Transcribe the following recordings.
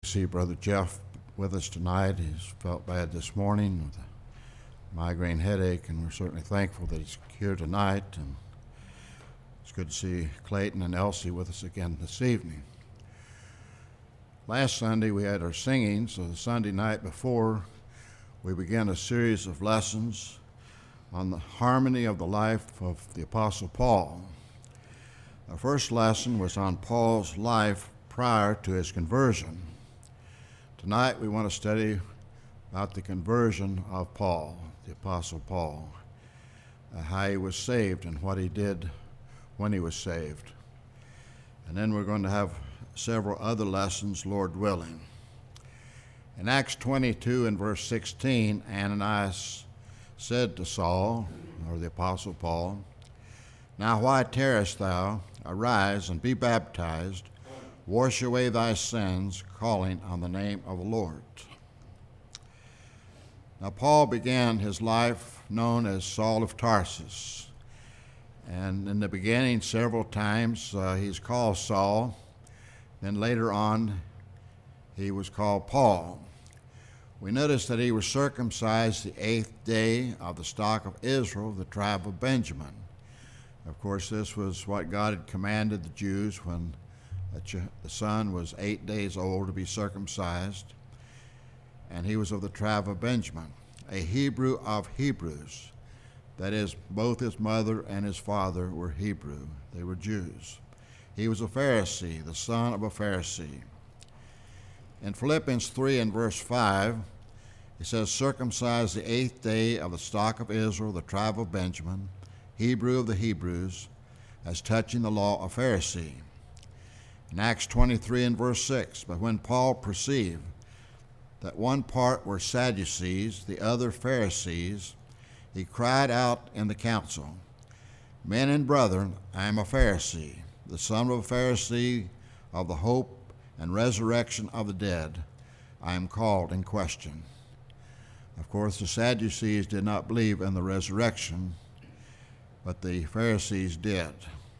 See Brother Jeff with us tonight. He's felt bad this morning with a migraine headache, and we're certainly thankful that he's here tonight. And it's good to see Clayton and Elsie with us again this evening. Last Sunday we had our singing, so the Sunday night before we began a series of lessons on the harmony of the life of the Apostle Paul. Our first lesson was on Paul's life prior to his conversion. Tonight we want to study about the conversion of Paul, the Apostle Paul, how he was saved and what he did when he was saved. And then we're going to have several other lessons, Lord willing. In Acts 22 and verse 16, Ananias said to Saul, or the Apostle Paul, "Now why tarriest thou? Arise and be baptized, wash away thy sins, calling on the name of the Lord." Now Paul began his life known as Saul of Tarsus. And in the beginning, several times he's called Saul. Then later on, he was called Paul. We notice that he was circumcised the 8th day of the stock of Israel, the tribe of Benjamin. Of course, this was what God had commanded the Jews when the son was 8 days old to be circumcised, and he was of the tribe of Benjamin, a Hebrew of Hebrews. That is, both his mother and his father were Hebrew. They were Jews. He was a Pharisee, the son of a Pharisee. In Philippians 3 and verse 5, it says, "Circumcised the 8th day of the stock of Israel, the tribe of Benjamin, Hebrew of the Hebrews, as touching the law, a Pharisee." In Acts 23 and verse 6, "But when Paul perceived that one part were Sadducees, the other Pharisees, he cried out in the council, 'Men and brethren, I am a Pharisee, the son of a Pharisee, of the hope and resurrection of the dead. I am called in question.'" Of course, the Sadducees did not believe in the resurrection, but the Pharisees did.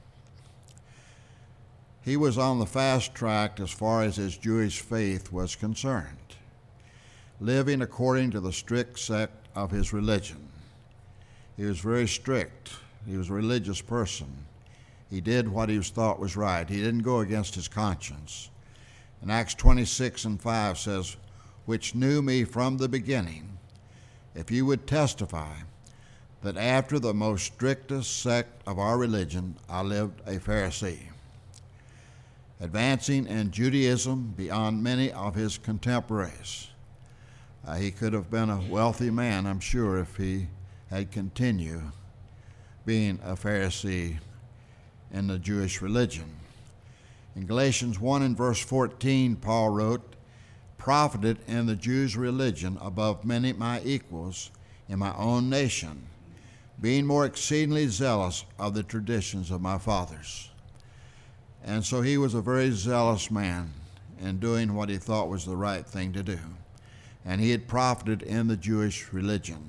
He was on the fast track as far as his Jewish faith was concerned, living according to the strict sect of his religion. He was very strict. He was a religious person. He did what he thought was right. He didn't go against his conscience. In Acts 26 and 5 says, "Which knew me from the beginning, if you would testify that after the most strictest sect of our religion I lived a Pharisee, advancing in Judaism beyond many of his contemporaries." He could have been a wealthy man, I'm sure, if he had continued being a Pharisee in the Jewish religion. In Galatians 1 and verse 14, Paul wrote, "Profited in the Jews' religion above many my equals in my own nation, being more exceedingly zealous of the traditions of my fathers." And so he was a very zealous man in doing what he thought was the right thing to do. And he had profited in the Jewish religion.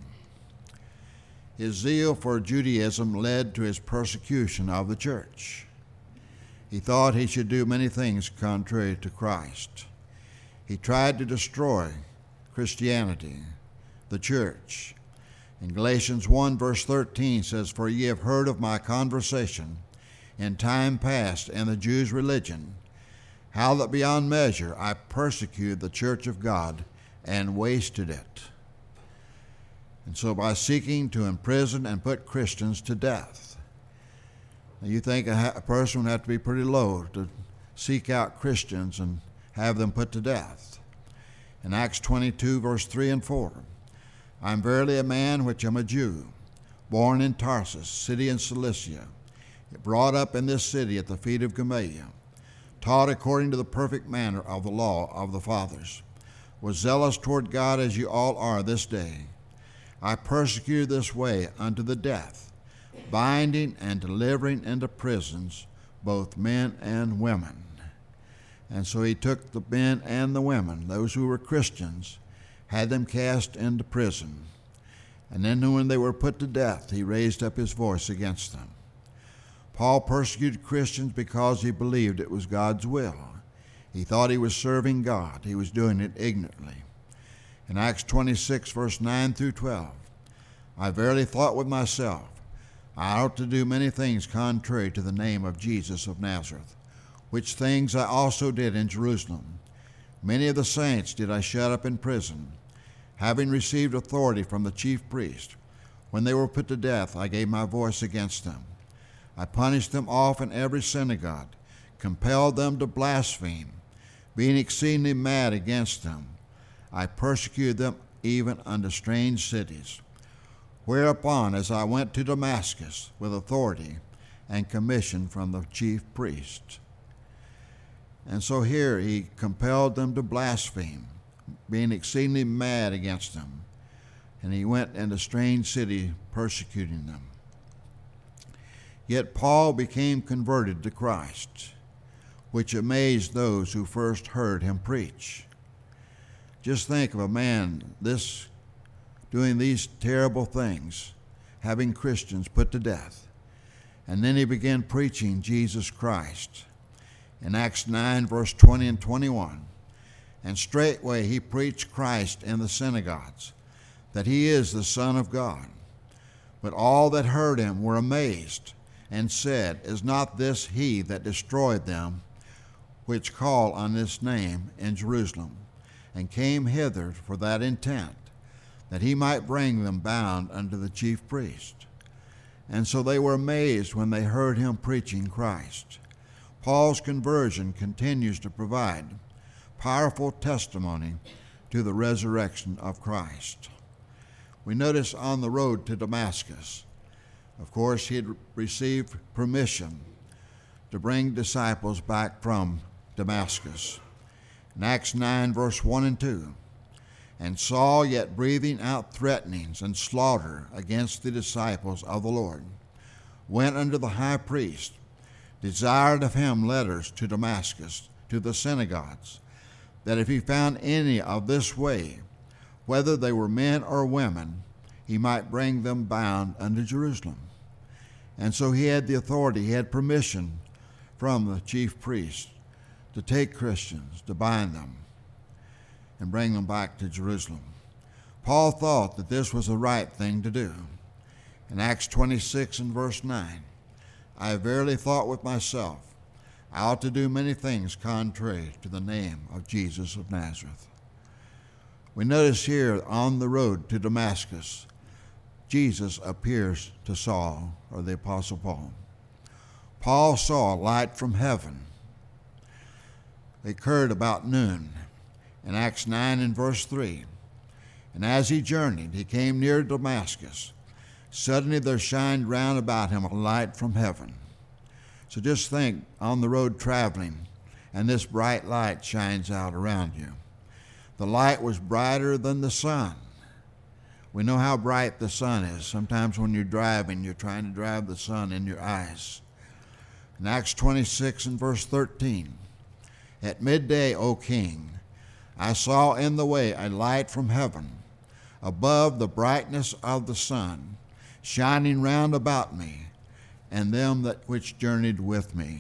His zeal for Judaism led to his persecution of the church. He thought he should do many things contrary to Christ. He tried to destroy Christianity, the church. In Galatians 1 verse 13 says, "For ye have heard of my conversation in time past in the Jews' religion, how that beyond measure I persecuted the church of God and wasted it." And so by seeking to imprison and put Christians to death. Now you think a person would have to be pretty low to seek out Christians and have them put to death. In Acts 22 verse 3 and 4, "I am verily a man which am a Jew, born in Tarsus, city in Cilicia, brought up in this city at the feet of Gamaliel, taught according to the perfect manner of the law of the fathers, was zealous toward God as you all are this day. I persecuted this way unto the death, binding and delivering into prisons both men and women." And so he took the men and the women, those who were Christians, had them cast into prison. And then when they were put to death, he raised up his voice against them. Paul persecuted Christians because he believed it was God's will. He thought he was serving God. He was doing it ignorantly. In Acts 26, verse 9 through 12, I verily thought with myself, I ought to do many things contrary to the name of Jesus of Nazareth, which things I also did in Jerusalem. Many of the saints did I shut up in prison, having received authority from the chief priest. When they were put to death, I gave my voice against them. I punished them oft in every synagogue, compelled them to blaspheme, being exceedingly mad against them. I persecuted them even unto strange cities. Whereupon, as I went to Damascus with authority and commission from the chief priest. And so here he compelled them to blaspheme, being exceedingly mad against them. And he went into strange city persecuting them. Yet Paul became converted to Christ, which amazed those who first heard him preach. Just think of a man doing these terrible things, having Christians put to death. And then he began preaching Jesus Christ. In Acts 9, verse 20 and 21, and straightway he preached Christ in the synagogues, that he is the Son of God. But all that heard him were amazed, and said, Is not this he that destroyed them which call on this name in Jerusalem, and came hither for that intent, that he might bring them bound unto the chief priest? And so they were amazed when they heard him preaching Christ. Paul's conversion continues to provide powerful testimony to the resurrection of Christ. We notice on the road to Damascus, of course, he had received permission to bring disciples back from Damascus. In Acts 9, verse 1 and 2, and Saul, yet breathing out threatenings and slaughter against the disciples of the Lord, went unto the high priest, desired of him letters to Damascus, to the synagogues, that if he found any of this way, whether they were men or women, he might bring them bound unto Jerusalem. And so he had the authority, he had permission from the chief priest to take Christians, to bind them, and bring them back to Jerusalem. Paul thought that this was the right thing to do. In Acts 26 and verse 9, I verily thought with myself, I ought to do many things contrary to the name of Jesus of Nazareth. We notice here on the road to Damascus, Jesus appears to Saul, or the Apostle Paul. Paul saw a light from heaven. It occurred about noon in Acts 9 and verse 3. And as he journeyed, he came near Damascus. Suddenly there shined round about him a light from heaven. So just think, on the road traveling, and this bright light shines out around you. The light was brighter than the sun. We know how bright the sun is. Sometimes when you're driving, you're trying to drive the sun in your eyes. In Acts 26 and verse 13, at midday, O king, I saw in the way a light from heaven, above the brightness of the sun, shining round about me, and them that which journeyed with me.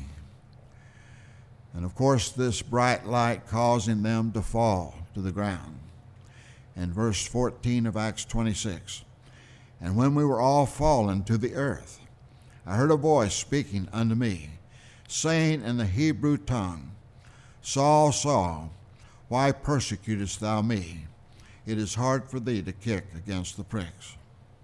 And of course, this bright light causing them to fall to the ground. In verse 14 of Acts 26, and when we were all fallen to the earth, I heard a voice speaking unto me, saying in the Hebrew tongue, Saul, Saul, why persecutest thou me? It is hard for thee to kick against the pricks.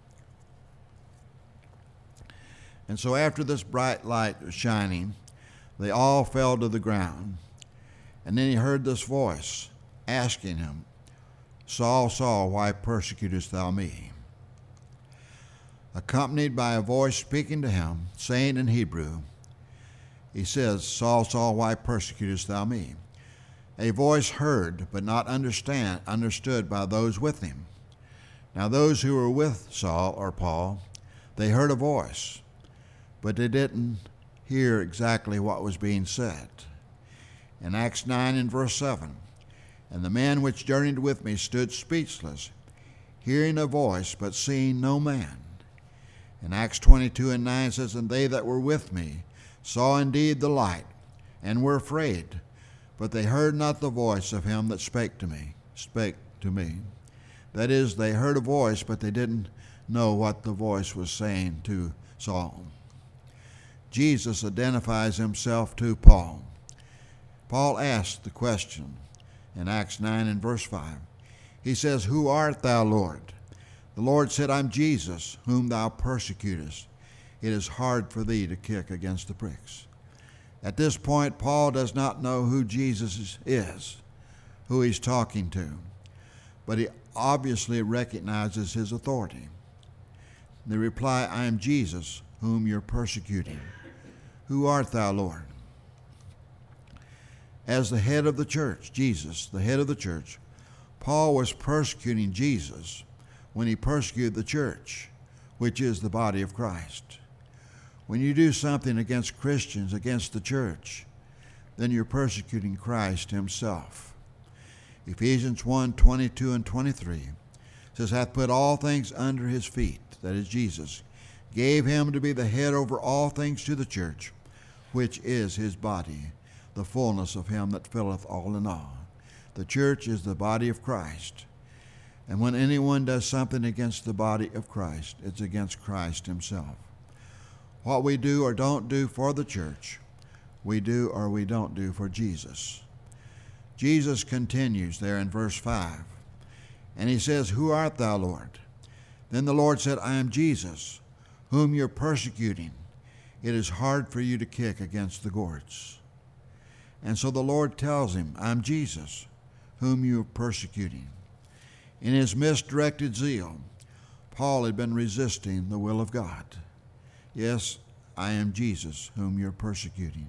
And so after this bright light was shining, they all fell to the ground. And then he heard this voice asking him, Saul, Saul, why persecutest thou me? Accompanied by a voice speaking to him, saying in Hebrew, he says, Saul, Saul, why persecutest thou me? A voice heard, but not understood by those with him. Now those who were with Saul or Paul, they heard a voice, but they didn't hear exactly what was being said. In Acts 9 and verse 7, and the men which journeyed with me stood speechless, hearing a voice, but seeing no man. In Acts 22 and 9 says, and they that were with me saw indeed the light, and were afraid, but they heard not the voice of him that spake to me. That is, they heard a voice, but they didn't know what the voice was saying to Saul. Jesus identifies himself to Paul. Paul asked the question in Acts 9 and verse 5. He says, "Who art thou, Lord?" The Lord said, "I'm Jesus, whom thou persecutest. It is hard for thee to kick against the pricks." At this point, Paul does not know who Jesus is, who he's talking to, but he obviously recognizes his authority. They reply, "I am Jesus, whom you're persecuting. Who art thou, Lord?" As the head of the church, Jesus, the head of the church, Paul was persecuting Jesus when he persecuted the church, which is the body of Christ. When you do something against Christians, against the church, then you're persecuting Christ himself. Ephesians 1, 22 and 23 says, "Hath put all things under his feet," that is Jesus, "gave him to be the head over all things to the church, which is his body, the fullness of him that filleth all in all." The church is the body of Christ. And when anyone does something against the body of Christ, it's against Christ himself. What we do or don't do for the church, we do or we don't do for Jesus. Jesus continues there in verse 5, and he says, "Who art thou, Lord?" Then the Lord said, "I am Jesus, whom you're persecuting. It is hard for you to kick against the gourds." And so the Lord tells him, "I'm Jesus, whom you're persecuting." In his misdirected zeal, Paul had been resisting the will of God. Yes, I am Jesus, whom you're persecuting.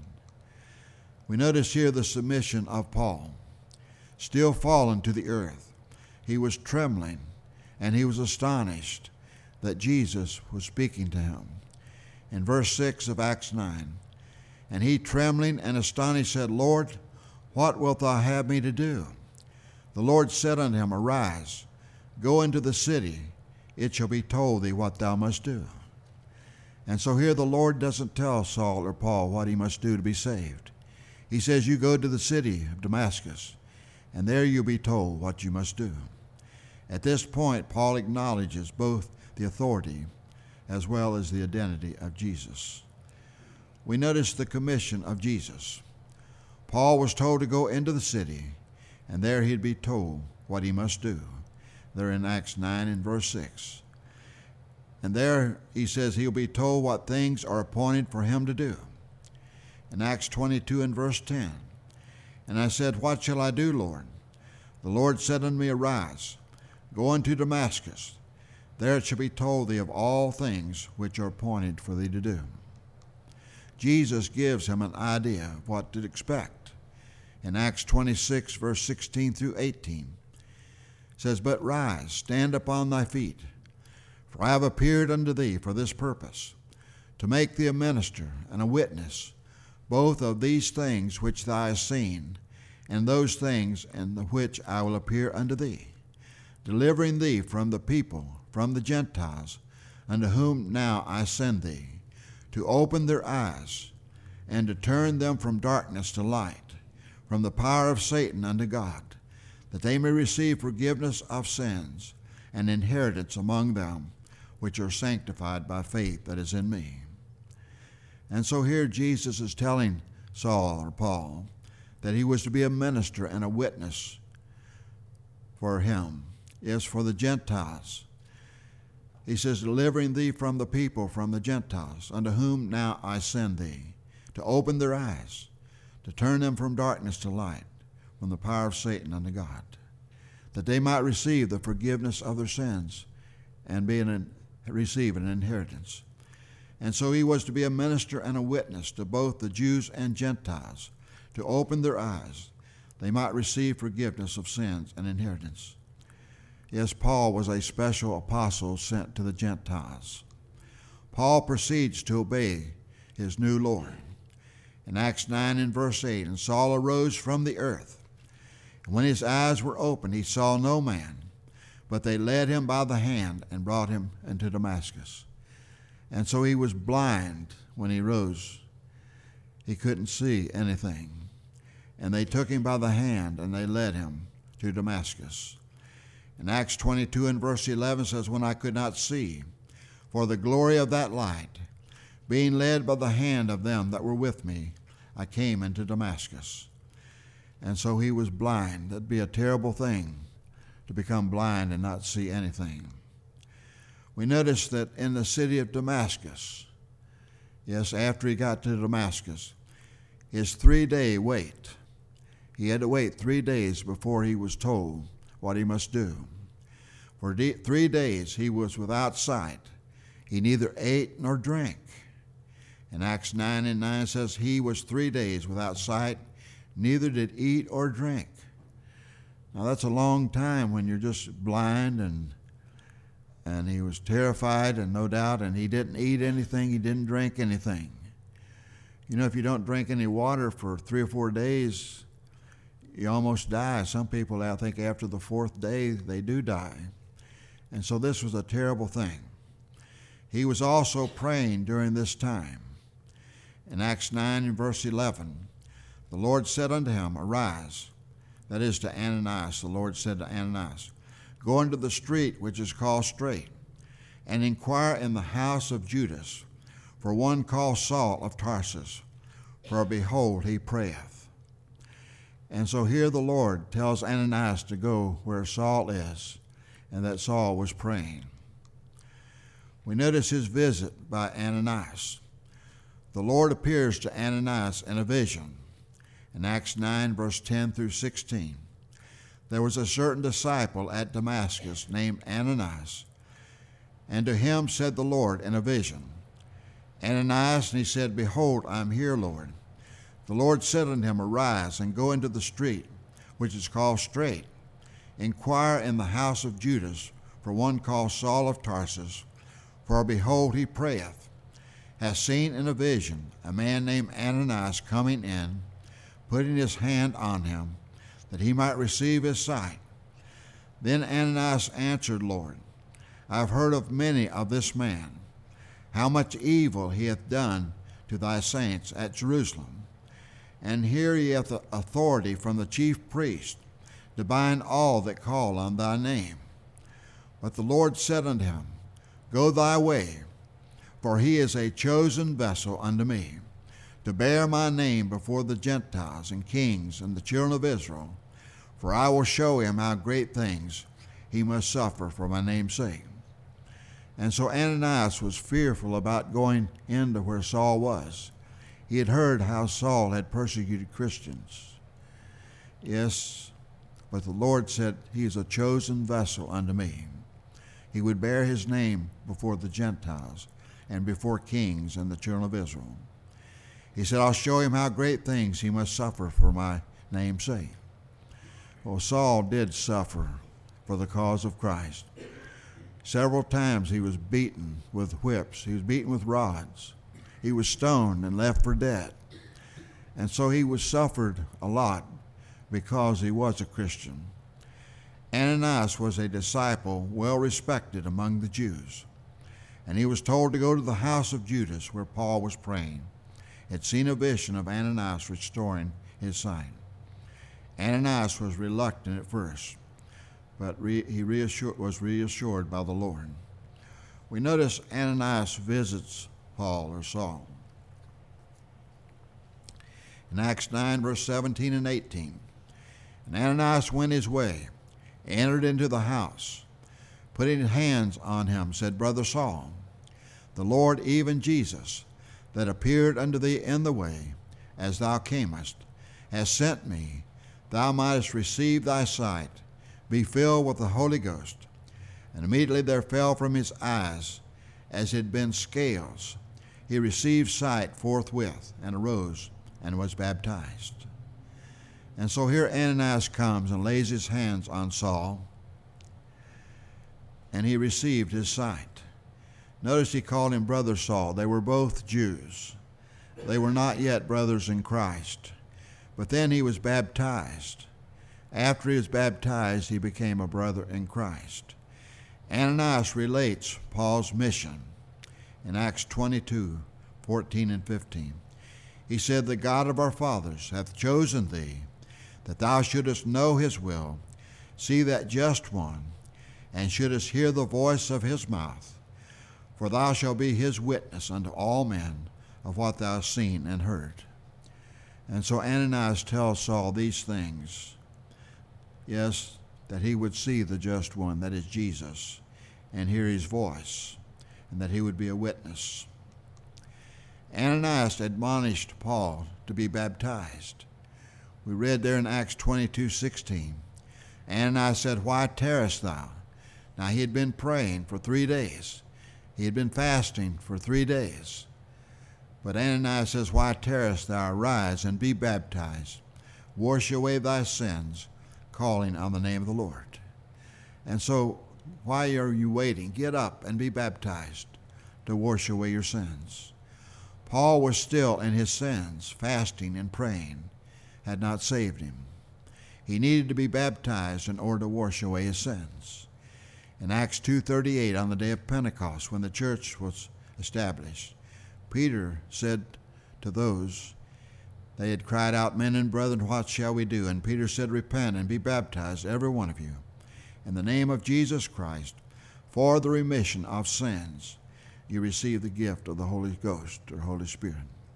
We notice here the submission of Paul. Still fallen to the earth, he was trembling, and he was astonished that Jesus was speaking to him. In verse 6 of Acts 9, "And he, trembling and astonished, said, Lord, what wilt thou have me to do? The Lord said unto him, Arise, go into the city, it shall be told thee what thou must do." And so here the Lord doesn't tell Saul or Paul what he must do to be saved. He says, you go to the city of Damascus, and there you'll be told what you must do. At this point, Paul acknowledges both the authority as well as the identity of Jesus. We notice the commission of Jesus. Paul was told to go into the city, and there he'd be told what he must do. There in Acts 9 and verse 6. And there he says he'll be told what things are appointed for him to do. In Acts 22 and verse 10, "And I said, What shall I do, Lord? The Lord said unto me, Arise, go unto Damascus. There it shall be told thee of all things which are appointed for thee to do." Jesus gives him an idea of what to expect. In Acts 26, verse 16 through 18, it says, "But rise, stand upon thy feet, for I have appeared unto thee for this purpose, to make thee a minister and a witness, both of these things which thou hast seen, and those things in the which I will appear unto thee, delivering thee from the people, from the Gentiles, unto whom now I send thee, to open their eyes, and to turn them from darkness to light, from the power of Satan unto God, that they may receive forgiveness of sins, and inheritance among them which are sanctified by faith that is in me." And so here Jesus is telling Saul or Paul that he was to be a minister and a witness for him, yes, for the Gentiles. He says, "Delivering thee from the people, from the Gentiles, unto whom now I send thee, to open their eyes, to turn them from darkness to light, from the power of Satan unto God, that they might receive the forgiveness of their sins and receive an inheritance." And so he was to be a minister and a witness to both the Jews and Gentiles, to open their eyes, they might receive forgiveness of sins and inheritance. Yes, Paul was a special apostle sent to the Gentiles. Paul proceeds to obey his new Lord. In Acts 9 and verse 8, "And Saul arose from the earth, and when his eyes were opened, he saw no man, but they led him by the hand and brought him into Damascus." And so he was blind when he rose. He couldn't see anything. And they took him by the hand, and they led him to Damascus. In Acts 22 and verse 11 says, when I could not see for the glory of that light, being led by the hand of them that were with me, I came into Damascus. And so he was blind. That'd be a terrible thing, to become blind and not see anything. We notice that in the city of Damascus, yes, after he got to Damascus, his 3-day wait, he had to wait 3 days before he was told what he must do. For 3 days he was without sight. He neither ate nor drank. In Acts 9 and 9 says he was 3 days without sight, neither did eat or drink. Now that's a long time when you're just blind, and he was terrified, and no doubt, and he didn't eat anything, he didn't drink anything. You know, if you don't drink any water for 3 or 4 days, you almost die. Some people, I think, after the 4th day, they do die. And so this was a terrible thing. He was also praying during this time. In Acts 9 and verse 11, the Lord said unto him, arise. That is to Ananias. The Lord said to Ananias, go into the street which is called Straight, and inquire in the house of Judas for one called Saul of Tarsus, for behold, he prayeth. And so here the Lord tells Ananias to go where Saul is, and that Saul was praying. We notice his visit by Ananias. The Lord appears to Ananias in a vision. In Acts 9, verse 10 through 16, there was a certain disciple at Damascus named Ananias, and to him said the Lord in a vision, Ananias, and he said, behold, I am here, Lord. The Lord said unto him, arise and go into the street, which is called Straight. Inquire in the house of Judas for one called Saul of Tarsus, for behold, he prayeth, hath seen in a vision a man named Ananias coming in, putting his hand on him, that he might receive his sight. Then Ananias answered, Lord, I have heard of many of this man, how much evil he hath done to thy saints at Jerusalem. And here he hath authority from the chief priest to bind all that call on thy name. But the Lord said unto him, go thy way, for he is a chosen vessel unto me, to bear my name before the Gentiles and kings and the children of Israel, for I will show him how great things he must suffer for my name's sake. And so Ananias was fearful about going into where Saul was. He had heard how Saul had persecuted Christians. Yes, but the Lord said, he is a chosen vessel unto me. He would bear his name before the Gentiles and before kings and the children of Israel. He said, I'll show him how great things he must suffer for my name's sake. Well, Saul did suffer for the cause of Christ. Several times he was beaten with whips. He was beaten with rods. He was stoned and left for dead. And so he was suffered a lot because he was a Christian. Ananias was a disciple well respected among the Jews. And he was told to go to the house of Judas where Paul was praying. Had seen a vision of Ananias restoring his sight. Ananias was reluctant at first, but he was reassured by the Lord. We notice Ananias visits Paul or Saul. In Acts 9, verse 17 and 18, and Ananias went his way, entered into the house, putting his hands on him, said, Brother Saul, the Lord, even Jesus, that appeared unto thee in the way, as thou camest, has sent me, thou mightest receive thy sight, be filled with the Holy Ghost. And immediately there fell from his eyes, as had been scales. He received sight forthwith, and arose, and was baptized. And so here Ananias comes and lays his hands on Saul, and he received his sight. Notice he called him Brother Saul. They were both Jews. They were not yet brothers in Christ. But then he was baptized. After he was baptized, he became a brother in Christ. Ananias relates Paul's mission in Acts 22, 14 and 15. He said, the God of our fathers hath chosen thee that thou shouldest know his will, see that just one, and shouldest hear the voice of his mouth. For thou shalt be his witness unto all men of what thou hast seen and heard. And so Ananias tells Saul these things. Yes, that he would see the just one, that is Jesus, and hear his voice, and that he would be a witness. Ananias admonished Paul to be baptized. We read there in Acts 22:16. Ananias said, Why tarriest thou? Now he had been praying for 3 days. He had been fasting for 3 days. But Ananias says, Why tarriest thou? Arise and be baptized. Wash away thy sins, calling on the name of the Lord. And so, why are you waiting? Get up and be baptized to wash away your sins. Paul was still in his sins. Fasting and praying had not saved him. He needed to be baptized in order to wash away his sins. In Acts 2:38, on the day of Pentecost, when the church was established, Peter said to those, they had cried out, Men and brethren, what shall we do? And Peter said, Repent and be baptized, every one of you, in the name of Jesus Christ, for the remission of sins. You receive the gift of the Holy Ghost, or Holy Spirit.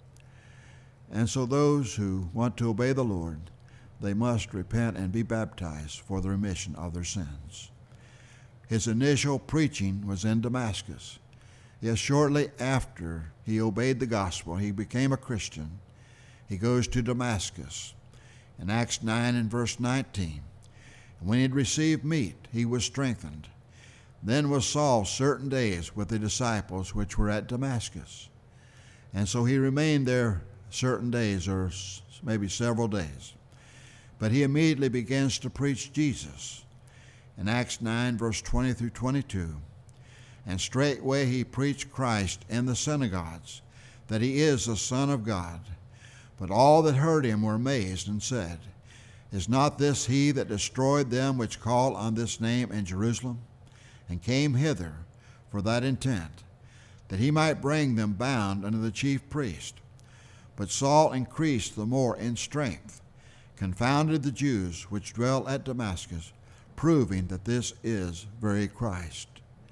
And so those who want to obey the Lord, they must repent and be baptized for the remission of their sins. His initial preaching was in Damascus. Yes, shortly after he obeyed the gospel, he became a Christian. He goes to Damascus. In Acts 9 and verse 19, and when he had received meat, he was strengthened. Then was Saul certain days with the disciples which were at Damascus. And so he remained there certain days, or maybe several days. But he immediately begins to preach Jesus. In Acts 9, verse 20 through 22, and straightway he preached Christ in the synagogues, that he is the Son of God. But all that heard him were amazed, and said, Is not this he that destroyed them which call on this name in Jerusalem? And came hither for that intent, that he might bring them bound unto the chief priest. But Saul increased the more in strength, confounded the Jews which dwell at Damascus, proving that this is very Christ.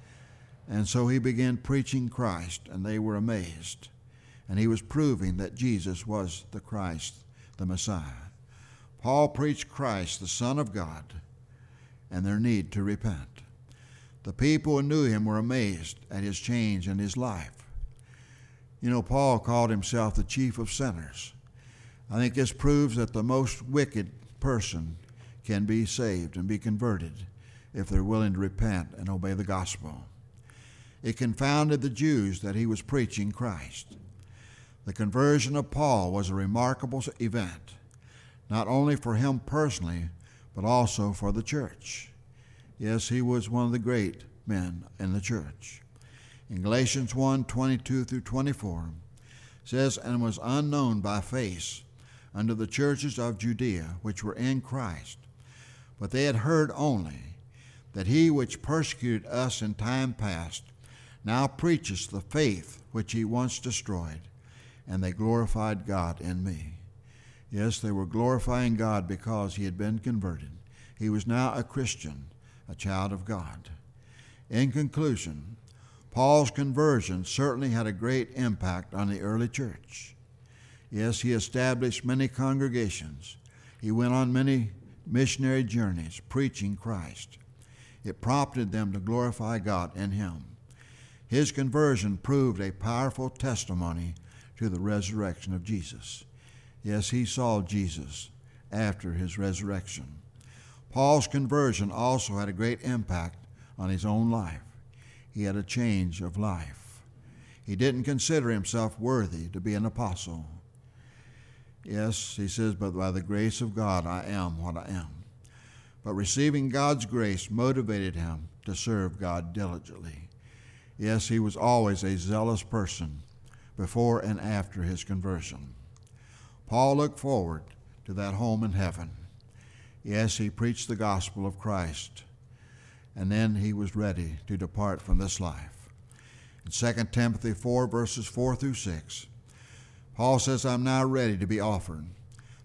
And so he began preaching Christ, and they were amazed. And he was proving that Jesus was the Christ, the Messiah. Paul preached Christ, the Son of God, and their need to repent. The people who knew him were amazed at his change in his life. You know, Paul called himself the chief of sinners. I think this proves that the most wicked person can be saved and be converted if they're willing to repent and obey the gospel. It confounded the Jews that he was preaching Christ. The conversion of Paul was a remarkable event, not only for him personally, but also for the church. Yes, he was one of the great men in the church. In Galatians 1:22 through 24, it says, And was unknown by face unto the churches of Judea, which were in Christ. But they had heard only that he which persecuted us in time past now preacheth the faith which he once destroyed, and they glorified God in me. Yes, they were glorifying God because he had been converted. He was now a Christian, a child of God. In conclusion, Paul's conversion certainly had a great impact on the early church. Yes, he established many congregations. He went on many missionary journeys preaching Christ. It prompted them to glorify God in him. His conversion proved a powerful testimony to the resurrection of Jesus. Yes, he saw Jesus after his resurrection. Paul's conversion also had a great impact on his own life. He had a change of life. He didn't consider himself worthy to be an apostle. Yes, he says, but by the grace of God I am what I am. But receiving God's grace motivated him to serve God diligently. Yes, he was always a zealous person before and after his conversion. Paul looked forward to that home in heaven. Yes, he preached the gospel of Christ, and then he was ready to depart from this life. In 2 Timothy 4, verses 4 through 6, Paul says, I'm now ready to be offered.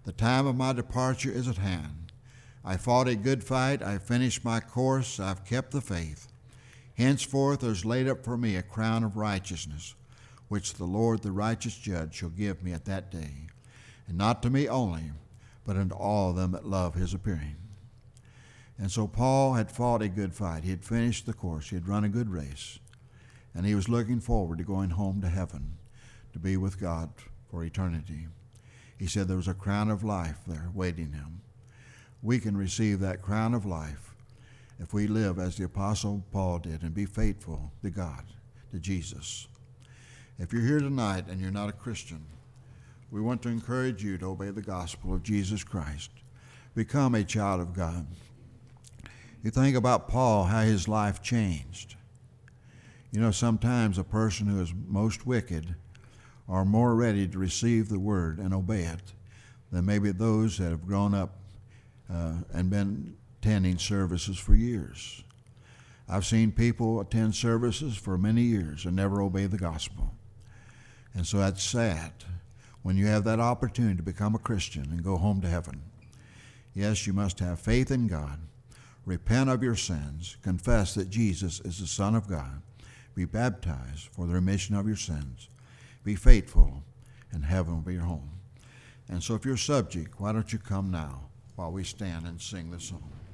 The time of my departure is at hand. I fought a good fight. I finished my course. I've kept the faith. Henceforth there's laid up for me a crown of righteousness, which the Lord, the righteous judge, shall give me at that day, and not to me only, but unto all them that love his appearing. And so Paul had fought a good fight. He had finished the course. He had run a good race. And he was looking forward to going home to heaven, to be with God for eternity. He said there was a crown of life there waiting him. We can receive that crown of life if we live as the Apostle Paul did and be faithful to God, to Jesus. If you're here tonight and you're not a Christian, we want to encourage you to obey the gospel of Jesus Christ. Become a child of God. You think about Paul, how his life changed. You know, sometimes a person who is most wicked are more ready to receive the word and obey it than maybe those that have grown up and been attending services for years. I've seen people attend services for many years and never obey the gospel. And so that's sad when you have that opportunity to become a Christian and go home to heaven. Yes, you must have faith in God, repent of your sins, confess that Jesus is the Son of God, be baptized for the remission of your sins, be faithful, and heaven will be your home. And so if you're subject, why don't you come now while we stand and sing this song.